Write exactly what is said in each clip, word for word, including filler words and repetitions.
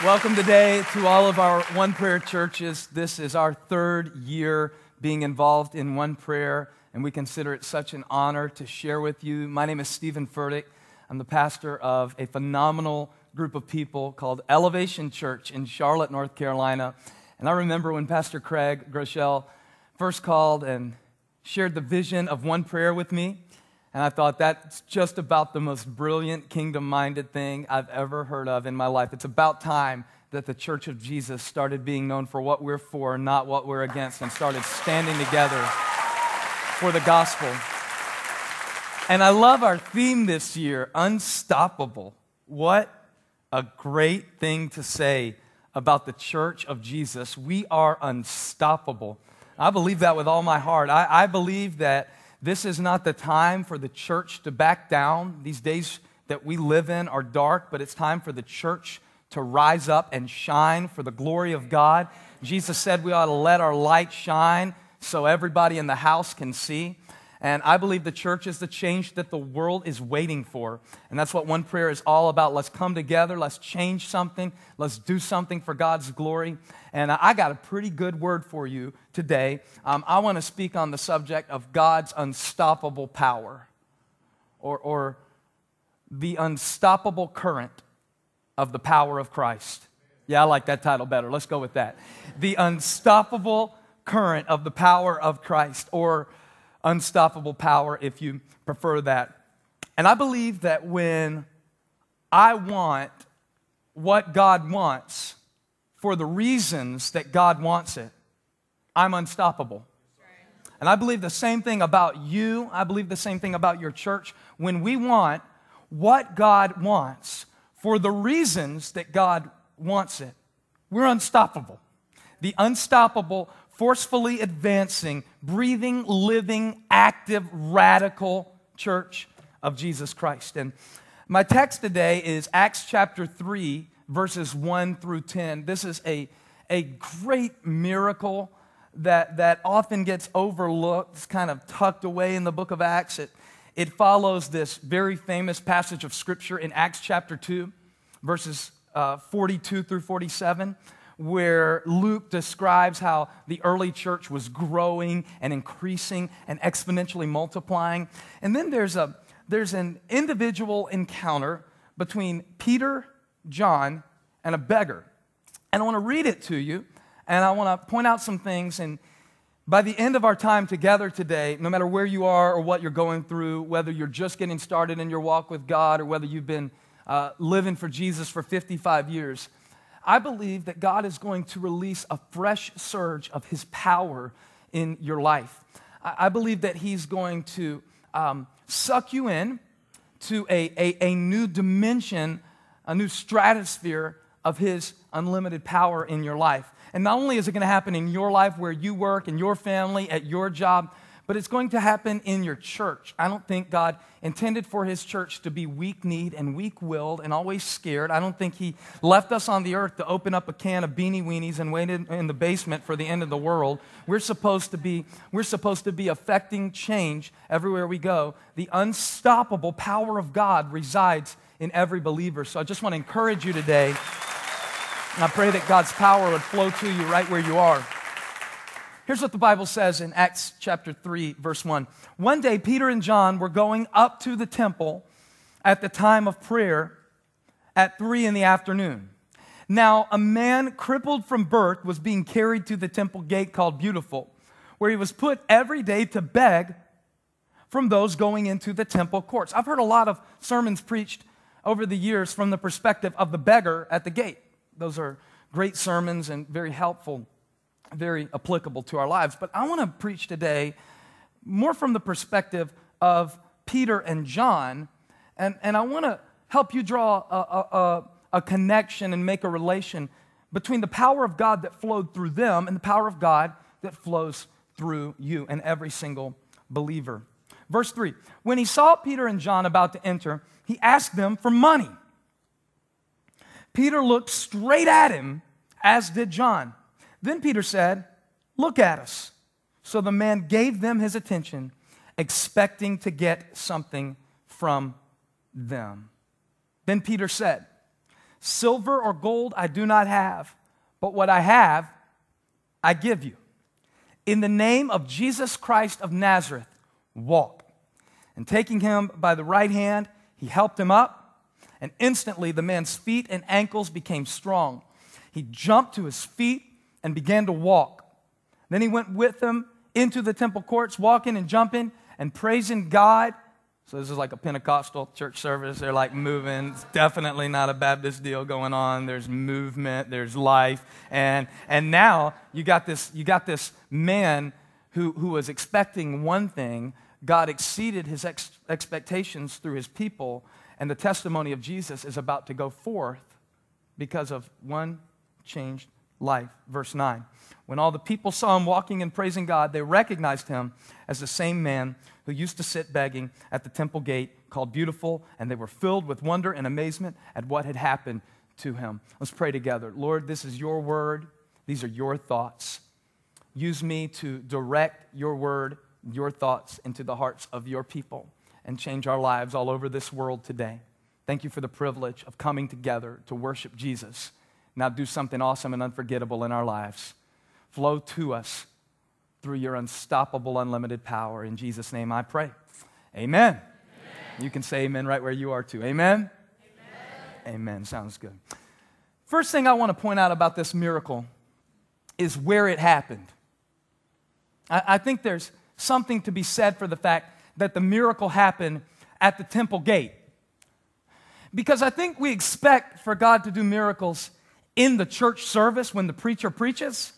Welcome today to all of our One Prayer churches. This is our third year being involved in One Prayer, and we consider it such an honor to share with you. My name is Stephen Furtick. I'm the pastor of a phenomenal group of people called Elevation Church in Charlotte, North Carolina. And I remember when Pastor Craig Groeschel first called and shared the vision of One Prayer with me, and I thought that's just about the most brilliant, kingdom-minded thing I've ever heard of in my life. It's about time that the Church of Jesus started being known for what we're for, not what we're against, and started standing together for the gospel. And I love our theme this year, Unstoppable. What a great thing to say about the Church of Jesus. We are unstoppable. I believe that with all my heart. I, I believe that this is not the time for the church to back down. These days that we live in are dark, but it's time for the church to rise up and shine for the glory of God. Jesus said we ought to let our light shine so everybody in the house can see. And I believe the church is the change that the world is waiting for. And that's what One Prayer is all about. Let's come together. Let's change something. Let's do something for God's glory. And I got a pretty good word for you today. Um, I want to speak on the subject of God's unstoppable power, or, or the unstoppable current of the power of Christ. Yeah, I like that title better. Let's go with that. The unstoppable current of the power of Christ, or unstoppable power, if you prefer that. And I believe that when I want what God wants for the reasons that God wants it, I'm unstoppable. And I believe the same thing about you. I believe the same thing about your church. When we want what God wants for the reasons that God wants it, we're unstoppable. The unstoppable, forcefully advancing, breathing, living, active, radical church of Jesus Christ. And my text today is Acts chapter three, verses one through ten. This is a, a great miracle that, that often gets overlooked. It's kind of tucked away in the book of Acts. It, it follows this very famous passage of Scripture in Acts chapter two, verses uh, forty-two through forty-seven, where Luke describes how the early church was growing and increasing and exponentially multiplying. And then there's a there's an individual encounter between Peter, John, and a beggar. And I want to read it to you, and I want to point out some things. And by the end of our time together today, no matter where you are or what you're going through, whether you're just getting started in your walk with God or whether you've been uh, living for Jesus for fifty-five years, I believe that God is going to release a fresh surge of His power in your life. I believe that He's going to um, suck you in to a, a, a new dimension, a new stratosphere of His unlimited power in your life. And not only is it going to happen in your life where you work, in your family, at your job, but it's going to happen in your church. I don't think God intended for His church to be weak-kneed and weak-willed and always scared. I don't think He left us on the earth to open up a can of Beanie Weenies and wait in, in the basement for the end of the world. We're supposed to be, we're supposed to be affecting change everywhere we go. The unstoppable power of God resides in every believer. So I just want to encourage you today, and I pray that God's power would flow to you right where you are. Here's what the Bible says in Acts chapter three, verse one. One day, Peter and John were going up to the temple at the time of prayer at three in the afternoon. Now, a man crippled from birth was being carried to the temple gate called Beautiful, where he was put every day to beg from those going into the temple courts. I've heard a lot of sermons preached over the years from the perspective of the beggar at the gate. Those are great sermons and very helpful, very applicable to our lives. But I want to preach today more from the perspective of Peter and John, and, and I want to help you draw a, a, a, a connection and make a relation between the power of God that flowed through them and the power of God that flows through you and every single believer. Verse three, when he saw Peter and John about to enter, he asked them for money. Peter looked straight at him, as did John. Then Peter said, "Look at us." So the man gave them his attention, expecting to get something from them. Then Peter said, Silver or gold I do not have, but what I have, I give you. In the name of Jesus Christ of Nazareth, walk. And taking him by the right hand, he helped him up, and instantly the man's feet and ankles became strong. He jumped to his feet and began to walk. Then he went with them into the temple courts, walking and jumping and praising God. So this is like a Pentecostal church service. They're like moving. It's definitely not a Baptist deal going on. There's movement, there's life. And and now you got this, you got this man who, who was expecting one thing. God exceeded his ex- expectations through his people, and the testimony of Jesus is about to go forth because of one changed life. Verse nine. When all the people saw him walking and praising God, they recognized him as the same man who used to sit begging at the temple gate called Beautiful, and they were filled with wonder and amazement at what had happened to him. Let's pray together. Lord, this is your word. These are your thoughts. Use me to direct your word, your thoughts into the hearts of your people and change our lives all over this world today. Thank you for the privilege of coming together to worship Jesus. Now do something awesome and unforgettable in our lives. Flow to us through your unstoppable, unlimited power. In Jesus' name I pray. Amen. Amen. You can say amen right where you are too. Amen? Amen. Amen. Sounds good. First thing I want to point out about this miracle is where it happened. I, I think there's something to be said for the fact that the miracle happened at the temple gate. Because I think we expect for God to do miracles in the church service when the preacher preaches.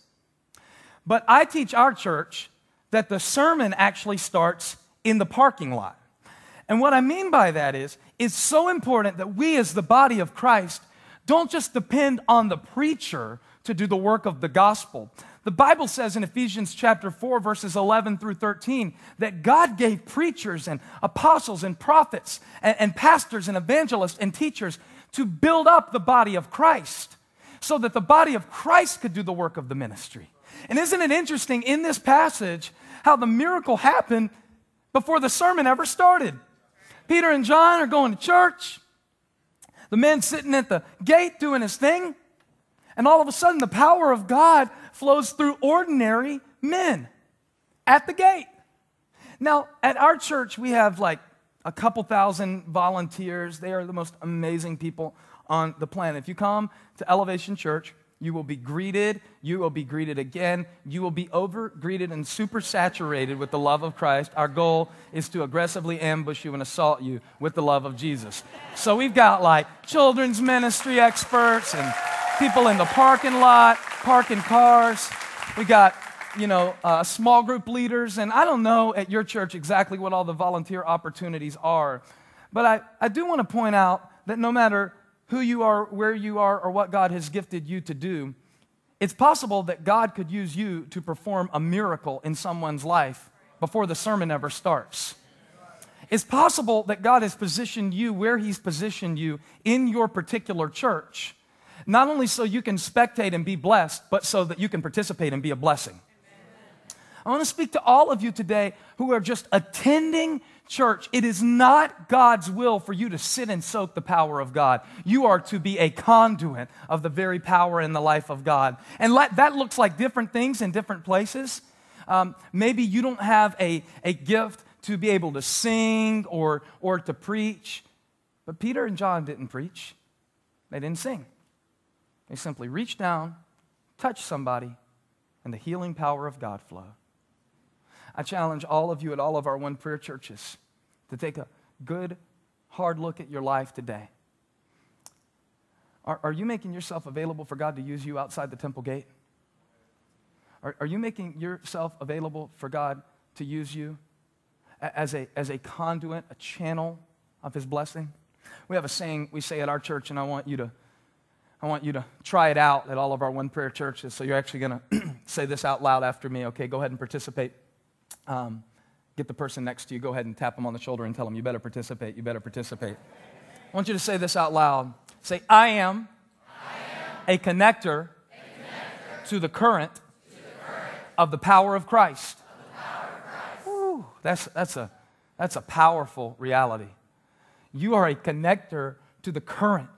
But I teach our church that the sermon actually starts in the parking lot. And what I mean by that is, it's so important that we as the body of Christ don't just depend on the preacher to do the work of the gospel. The Bible says in Ephesians chapter four, verses eleven through thirteen, that God gave preachers and apostles and prophets and, and pastors and evangelists and teachers to build up the body of Christ so that the body of Christ could do the work of the ministry. And isn't it interesting in this passage how the miracle happened before the sermon ever started? Peter and John are going to church. The man's sitting at the gate doing his thing. And all of a sudden, the power of God flows through ordinary men at the gate. Now, at our church, we have like a couple thousand volunteers. They are the most amazing people on the planet. If you come to Elevation Church, you will be greeted, you will be greeted again, you will be over-greeted and super saturated with the love of Christ. Our goal is to aggressively ambush you and assault you with the love of Jesus. So we've got like children's ministry experts and people in the parking lot, parking cars. We got, you know, uh, small group leaders, and I don't know at your church exactly what all the volunteer opportunities are, but I, I do want to point out that no matter who you are, where you are, or what God has gifted you to do, it's possible that God could use you to perform a miracle in someone's life before the sermon ever starts. It's possible that God has positioned you where He's positioned you in your particular church, not only so you can spectate and be blessed, but so that you can participate and be a blessing. I want to speak to all of you today who are just attending church. It is not God's will for you to sit and soak the power of God. You are to be a conduit of the very power in the life of God. And let, that looks like different things in different places. Um, maybe you don't have a, a gift to be able to sing or, or to preach. But Peter and John didn't preach. They didn't sing. They simply reached down, touched somebody, and the healing power of God flowed. I challenge all of you at all of our One Prayer churches to take a good, hard look at your life today. Are, are you making yourself available for God to use you outside the temple gate? Are, are you making yourself available for God to use you as a, as a conduit, a channel of His blessing? We have a saying we say at our church, and I want you to I want you to try it out at all of our One Prayer churches. So you're actually going to say this out loud after me. Okay, go ahead and participate. Um, get the person next to you. Go ahead and tap them on the shoulder and tell them, you better participate, you better participate. I want you to say this out loud. Say, I am, I am a, connector a connector to the current, to the current of the power of Christ. Of the power of Christ. Woo, that's, that's, a, that's a powerful reality. You are a connector to the current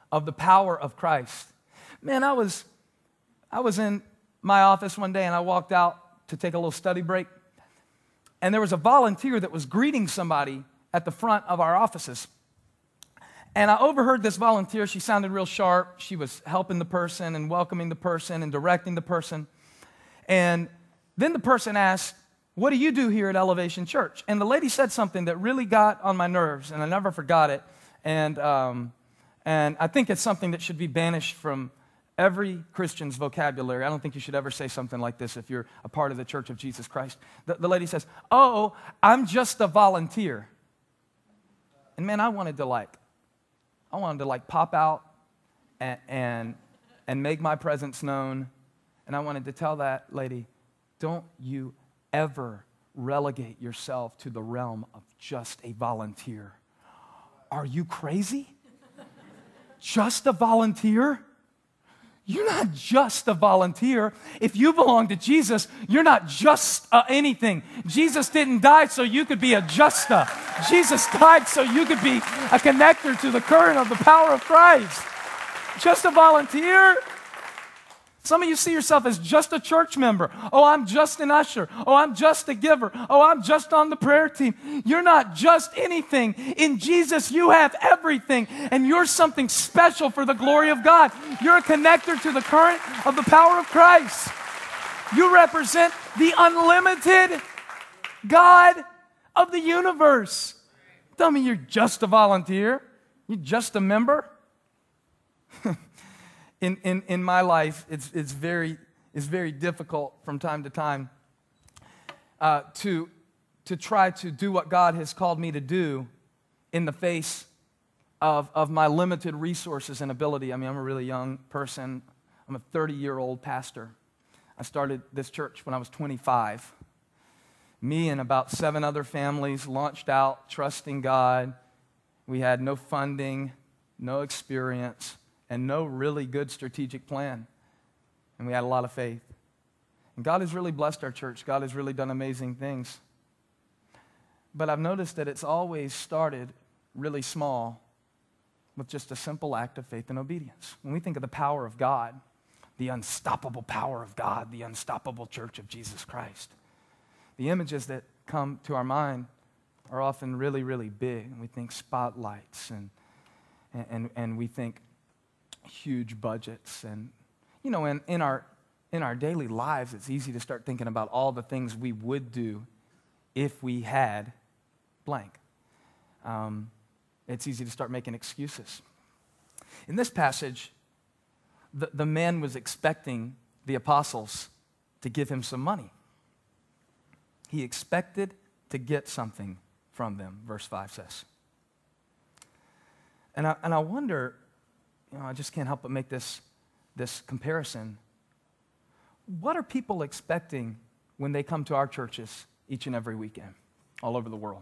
of the power of Christ. Man, I was, I was in my office one day and I walked out to take a little study break. And there was a volunteer that was greeting somebody at the front of our offices. And I overheard this volunteer. She sounded real sharp. She was helping the person and welcoming the person and directing the person. And then the person asked, "What do you do here at Elevation Church?" And the lady said something that really got on my nerves, and I never forgot it. And, um, and I think it's something that should be banished from every Christian's vocabulary. I don't think you should ever say something like this if you're a part of the Church of Jesus Christ. The, the lady says, "Oh, I'm just a volunteer." And man, I wanted to like, I wanted to like pop out and, and, and make my presence known. And I wanted to tell that lady, don't you ever relegate yourself to the realm of just a volunteer. Are you crazy? Just a volunteer? You're not just a volunteer. If you belong to Jesus, you're not just uh, anything. Jesus didn't die so you could be a justa. Jesus died so you could be a connector to the current of the power of Christ. Just a volunteer. Some of you see yourself as just a church member. Oh, I'm just an usher. Oh, I'm just a giver. Oh, I'm just on the prayer team. You're not just anything. In Jesus, you have everything, and you're something special for the glory of God. You're a connector to the current of the power of Christ. You represent the unlimited God of the universe. Tell me you're just a volunteer. You're just a member. In, in, in my life, it's, it's, very, it's very difficult from time to time uh, to, to try to do what God has called me to do in the face of, of my limited resources and ability. I mean, I'm a really young person. I'm a thirty-year-old pastor. I started this church when I was twenty-five. Me and about seven other families launched out trusting God. We had no funding, no experience, and no really good strategic plan. And we had a lot of faith. And God has really blessed our church. God has really done amazing things. But I've noticed that it's always started really small with just a simple act of faith and obedience. When we think of the power of God, the unstoppable power of God, the unstoppable church of Jesus Christ, the images that come to our mind are often really, really big. We think spotlights and, and, and we think huge budgets. And, you know, in, in, our, in our daily lives, it's easy to start thinking about all the things we would do if we had blank. Um, it's easy to start making excuses. In this passage, the, the man was expecting the apostles to give him some money. He expected to get something from them, verse five says. And I, and I wonder, you know, I just can't help but make this, this comparison. What are people expecting when they come to our churches each and every weekend all over the world?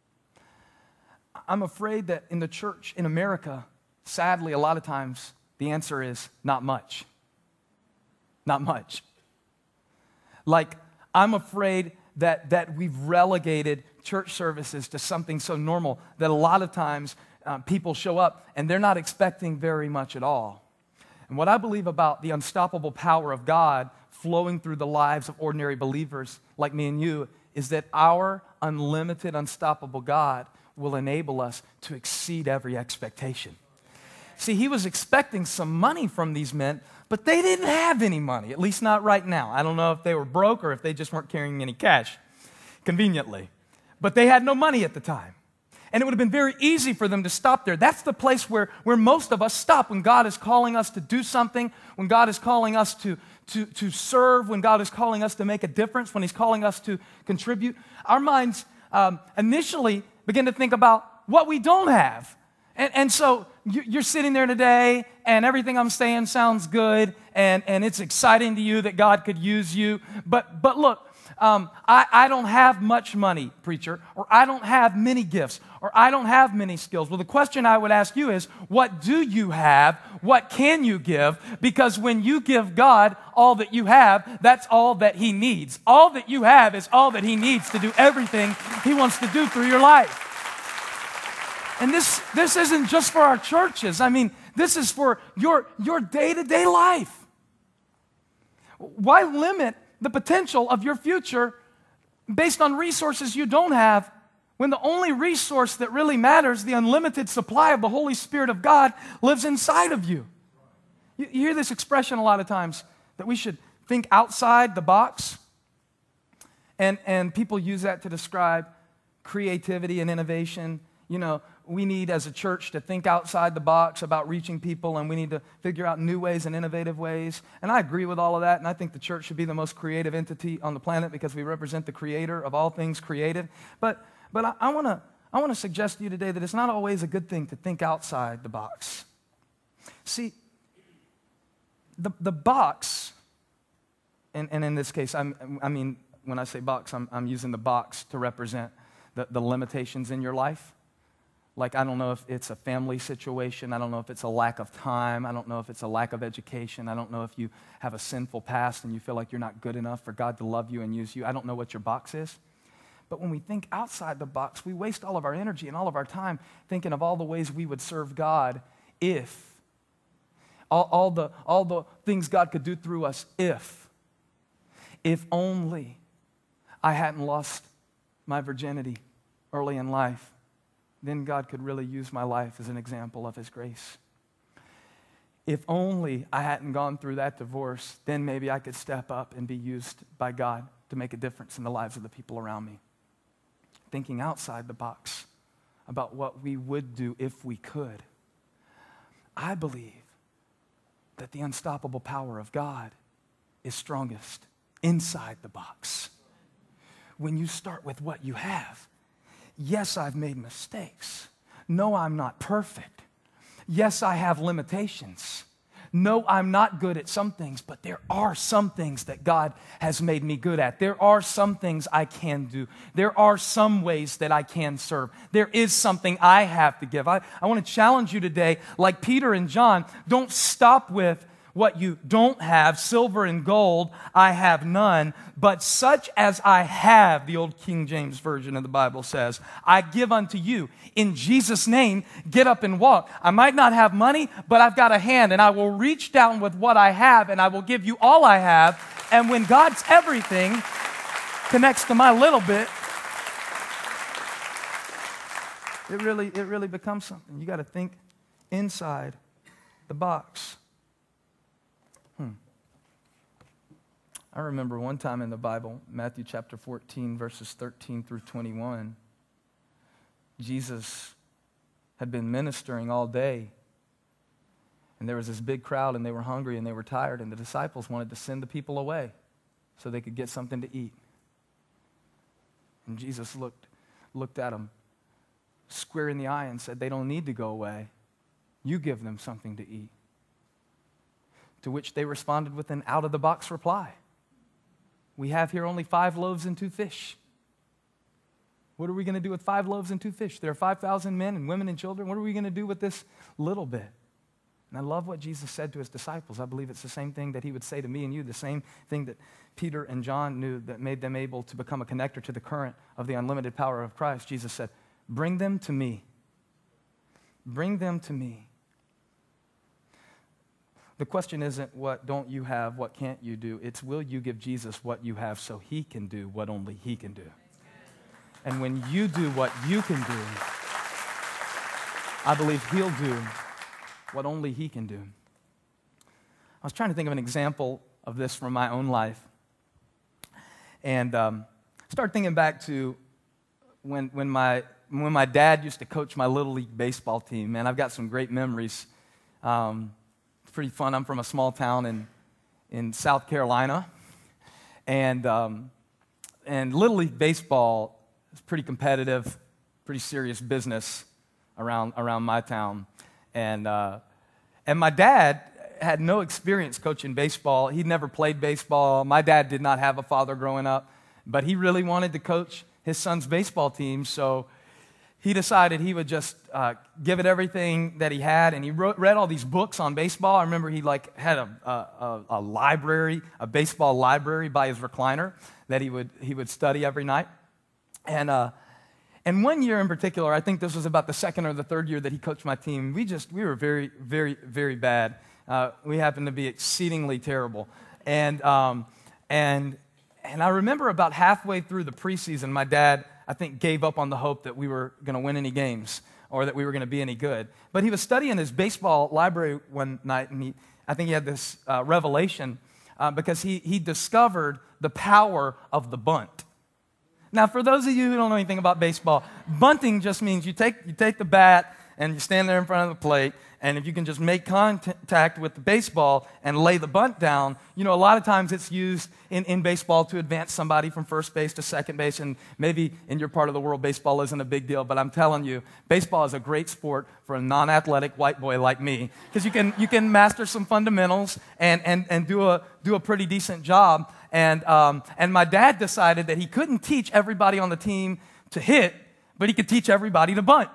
I'm afraid that in the church in America, sadly, a lot of times, the answer is not much. Not much. Like, I'm afraid that, that we've relegated church services to something so normal that a lot of times Uh, people show up and they're not expecting very much at all. And what I believe about the unstoppable power of God flowing through the lives of ordinary believers like me and you is that our unlimited, unstoppable God will enable us to exceed every expectation. See, he was expecting some money from these men, but they didn't have any money, at least not right now. I don't know if they were broke or if they just weren't carrying any cash, conveniently. But they had no money at the time. And it would have been very easy for them to stop there. That's the place where, where most of us stop when God is calling us to do something, when God is calling us to, to, to serve, when God is calling us to make a difference, when he's calling us to contribute. Our minds um, initially begin to think about what we don't have. And, and so you're sitting there today, and everything I'm saying sounds good, and, and it's exciting to you that God could use you. But, but look, Um, I, I don't have much money, preacher, or I don't have many gifts, or I don't have many skills. Well, the question I would ask you is, what do you have? What can you give? Because when you give God all that you have, that's all that he needs. All that you have is all that he needs to do everything he wants to do through your life. And this, this isn't just for our churches. I mean, This is for your, your day-to-day life. Why limit the potential of your future based on resources you don't have when the only resource that really matters, the unlimited supply of the Holy Spirit of God, lives inside of you? You, you hear this expression a lot of times, that we should think outside the box. And, and people use that to describe creativity and innovation. You know, we need as a church to think outside the box about reaching people, and we need to figure out new ways and innovative ways. And I agree with all of that, and I think the church should be the most creative entity on the planet because we represent the creator of all things created. But, but I, I want to I want to suggest to you today that it's not always a good thing to think outside the box. See, the, the box, and, and in this case, I'm, I mean, when I say box, I'm, I'm using the box to represent the, the limitations in your life. Like, I don't know if it's a family situation. I don't know if it's a lack of time. I don't know if it's a lack of education. I don't know if you have a sinful past and you feel like you're not good enough for God to love you and use you. I don't know what your box is. But when we think outside the box, we waste all of our energy and all of our time thinking of all the ways we would serve God if, all, all, the, all the things God could do through us if, if only I hadn't lost my virginity early in life, then God could really use my life as an example of His grace. If only I hadn't gone through that divorce, then maybe I could step up and be used by God to make a difference in the lives of the people around me. Thinking outside the box about what we would do if we could. I believe that the unstoppable power of God is strongest inside the box. When you start with what you have. Yes, I've made mistakes. No, I'm not perfect. Yes, I have limitations. No, I'm not good at some things, but there are some things that God has made me good at. There are some things I can do. There are some ways that I can serve. There is something I have to give. I, I want to challenge you today, like Peter and John, don't stop with what you don't have, silver and gold, I have none, but such as I have, the old King James Version of the Bible says, I give unto you. In Jesus' name, get up and walk. I might not have money, but I've got a hand, and I will reach down with what I have, and I will give you all I have. And when God's everything connects to my little bit, it really, it really becomes something. You got to think inside the box. Hmm. I remember one time in the Bible, Matthew chapter fourteen, verses thirteen through twenty-one, Jesus had been ministering all day, and there was this big crowd, and they were hungry, and they were tired, and the disciples wanted to send the people away so they could get something to eat. And Jesus looked, looked at them square in the eye and said, they don't need to go away. You give them something to eat. To which they responded with an out-of-the-box reply. We have here only five loaves and two fish. What are we going to do with five loaves and two fish? There are five thousand men and women and children. What are we going to do with this little bit? And I love what Jesus said to his disciples. I believe it's the same thing that he would say to me and you, the same thing that Peter and John knew that made them able to become a connector to the current of the unlimited power of Christ. Jesus said, bring them to me. Bring them to me. The question isn't what don't you have, what can't you do? It's will you give Jesus what you have so he can do what only he can do. And when you do what you can do, I believe he'll do what only he can do. I was trying to think of an example of this from my own life. And um, started thinking back to when, when, my, when my dad used to coach my Little League baseball team. Man, I've got some great memories. Um, Pretty fun. I'm from a small town in in South Carolina, and um, and Little League baseball is pretty competitive, pretty serious business around around my town, and uh, and my dad had no experience coaching baseball. He'd never played baseball. My dad did not have a father growing up, but he really wanted to coach his son's baseball team, so he decided he would just uh, give it everything that he had, and he wrote, read all these books on baseball. I remember he like had a, a, a library, a baseball library by his recliner that he would he would study every night, and uh, And one year in particular, I think this was about the second or the third year that he coached my team, we just, we were very, very, very bad. Uh, we happened to be exceedingly terrible. And, um, and, and I remember about halfway through the preseason, my dad, I think, gave up on the hope that we were going to win any games or that we were going to be any good. But he was studying his baseball library one night, and he, I think he had this uh, revelation uh, because he, he discovered the power of the bunt. Now, for those of you who don't know anything about baseball, bunting just means you take, you take the bat and you stand there in front of the plate, and if you can just make contact with the baseball and lay the bunt down, you know, a lot of times it's used in, in baseball to advance somebody from first base to second base, and maybe in your part of the world, baseball isn't a big deal, but I'm telling you, baseball is a great sport for a non-athletic white boy like me, because you can, you can master some fundamentals and, and, and do, a, do a pretty decent job. And, um, and my dad decided that he couldn't teach everybody on the team to hit, but he could teach everybody to bunt.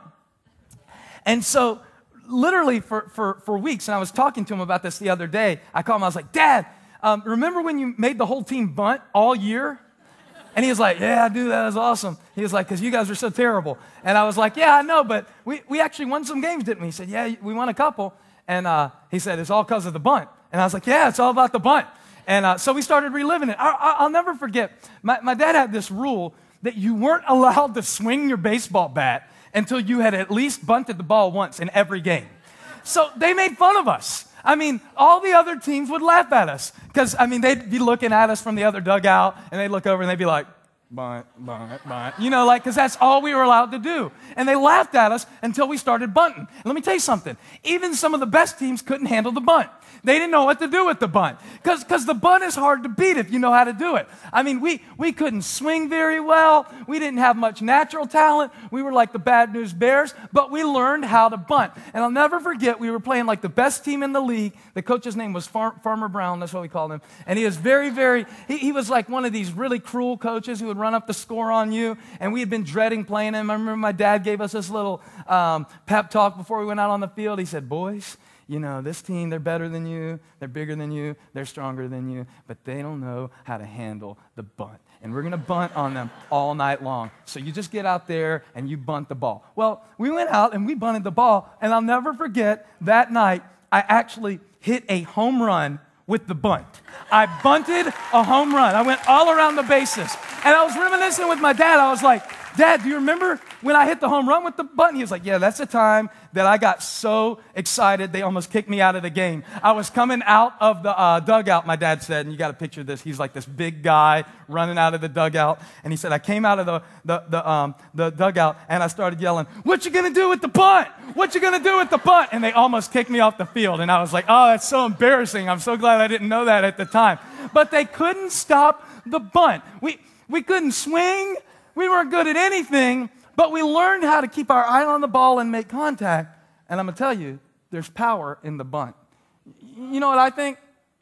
And so, literally for, for, for weeks, and I was talking to him about this the other day, I called him, I was like, Dad, um, remember when you made the whole team bunt all year? And he was like, yeah, I do, that was awesome. He was like, because you guys are so terrible. And I was like, yeah, I know, but we, we actually won some games, didn't we? He said, yeah, we won a couple. And uh, he said, it's all because of the bunt. And I was like, yeah, it's all about the bunt. And uh, so we started reliving it. I, I, I'll never forget, my, my dad had this rule that you weren't allowed to swing your baseball bat until you had at least bunted the ball once in every game. So they made fun of us. I mean, all the other teams would laugh at us because, I mean, they'd be looking at us from the other dugout, and they'd look over and they'd be like, bunt, bunt, bunt. You know, like, because that's all we were allowed to do. And they laughed at us until we started bunting. And let me tell you something. Even some of the best teams couldn't handle the bunt. They didn't know what to do with the bunt because because the bunt is hard to beat if you know how to do it. I mean, we, we couldn't swing very well. We didn't have much natural talent. We were like the Bad News Bears, but we learned how to bunt. And I'll never forget, we were playing like the best team in the league. The coach's name was Far- Farmer Brown. That's what we called him. And he was very, very, he, he was like one of these really cruel coaches who would run up the score on you. And we had been dreading playing him. I remember my dad gave us this little um, pep talk before we went out on the field. He said, boys, you know, this team, they're better than you, they're bigger than you, they're stronger than you, but they don't know how to handle the bunt. And we're going to bunt on them all night long. So you just get out there and you bunt the ball. Well, we went out and we bunted the ball, and I'll never forget that night, I actually hit a home run with the bunt. I bunted a home run. I went all around the bases. And I was reminiscing with my dad. I was like, Dad, do you remember when I hit the home run with the bunt? He was like, yeah, that's the time that I got so excited they almost kicked me out of the game. I was coming out of the uh, dugout, my dad said, and you got to picture this. He's like this big guy running out of the dugout. And he said, I came out of the, the, the, um, the dugout, and I started yelling, what you going to do with the bunt? What you going to do with the bunt? And they almost kicked me off the field. And I was like, oh, that's so embarrassing. I'm so glad I didn't know that at the time. But they couldn't stop the bunt. We, we couldn't swing. We weren't good at anything, but we learned how to keep our eye on the ball and make contact. And I'm going to tell you, there's power in the bunt. You know what I think?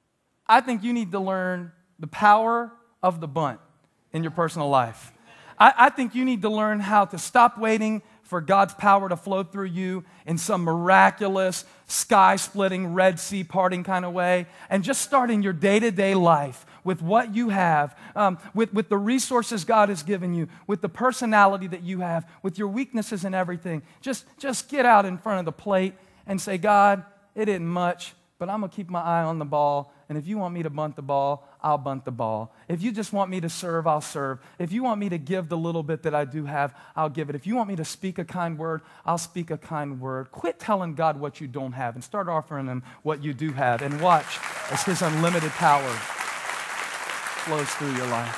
I think you need to learn the power of the bunt in your personal life. I, I think you need to learn how to stop waiting for God's power to flow through you in some miraculous, sky-splitting, Red Sea parting kind of way, and just start in your day-to-day life with what you have, um, with, with the resources God has given you, with the personality that you have, with your weaknesses and everything. Just, just get out in front of the plate and say, God, it isn't much, but I'm going to keep my eye on the ball, and if you want me to bunt the ball, I'll bunt the ball. If you just want me to serve, I'll serve. If you want me to give the little bit that I do have, I'll give it. If you want me to speak a kind word, I'll speak a kind word. Quit telling God what you don't have and start offering Him what you do have, and watch as His unlimited power flows through your life.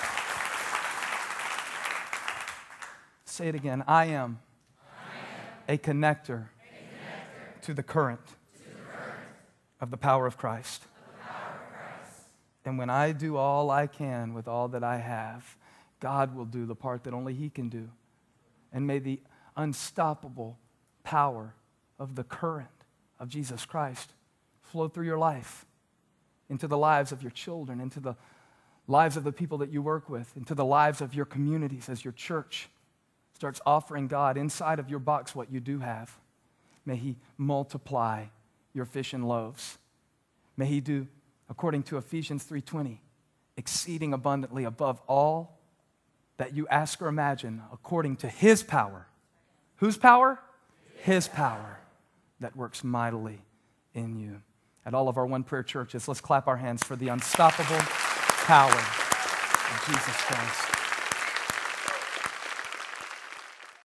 Say it again. I am, I am a, connector a connector to the current, to the current of the power of Christ. Of the power of Christ. And when I do all I can with all that I have, God will do the part that only He can do. And may the unstoppable power of the current of Jesus Christ flow through your life, into the lives of your children, into the lives of the people that you work with, into the lives of your communities as your church starts offering God inside of your box what you do have. May He multiply your fish and loaves. May He do, according to Ephesians three twenty, exceeding abundantly above all that you ask or imagine according to His power. Whose power? His power that works mightily in you. At all of our One Prayer churches, let's clap our hands for the unstoppable power of Jesus Christ.